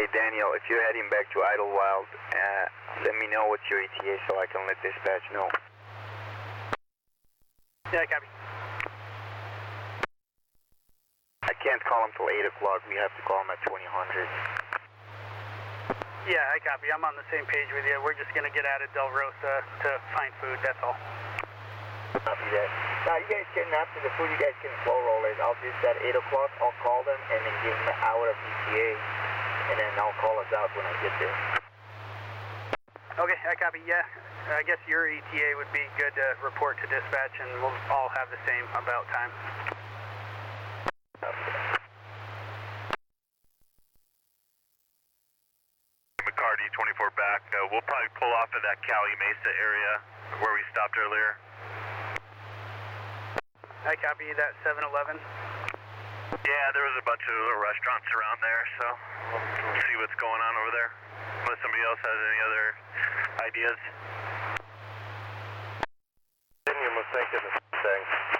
Daniel, if you're heading back to Idlewild, let me know what's your ETA so I can let dispatch know. Yeah, copy. I can't call him till 8 o'clock. We have to call him at 2000. Yeah, I copy. I'm on the same page with you. We're just going to get out of Del Rosa to find food, that's all. Copy that. Now, you guys can, after the food, you guys can slow roll it. I'll just at 8 o'clock, I'll call them and then give them an hour of ETA, and then I'll call us out when I get there. Okay, I copy. Yeah, I guess your ETA would be good to report to dispatch, and we'll all have the same about time. McCarty 24 back. We'll probably pull off of that Cali Mesa area where we stopped earlier. I copy that 7-Eleven. Yeah, there was a bunch of little restaurants around there, so we'll see what's going on over there. Unless somebody else has any other ideas. Daniel, thank you. Thanks.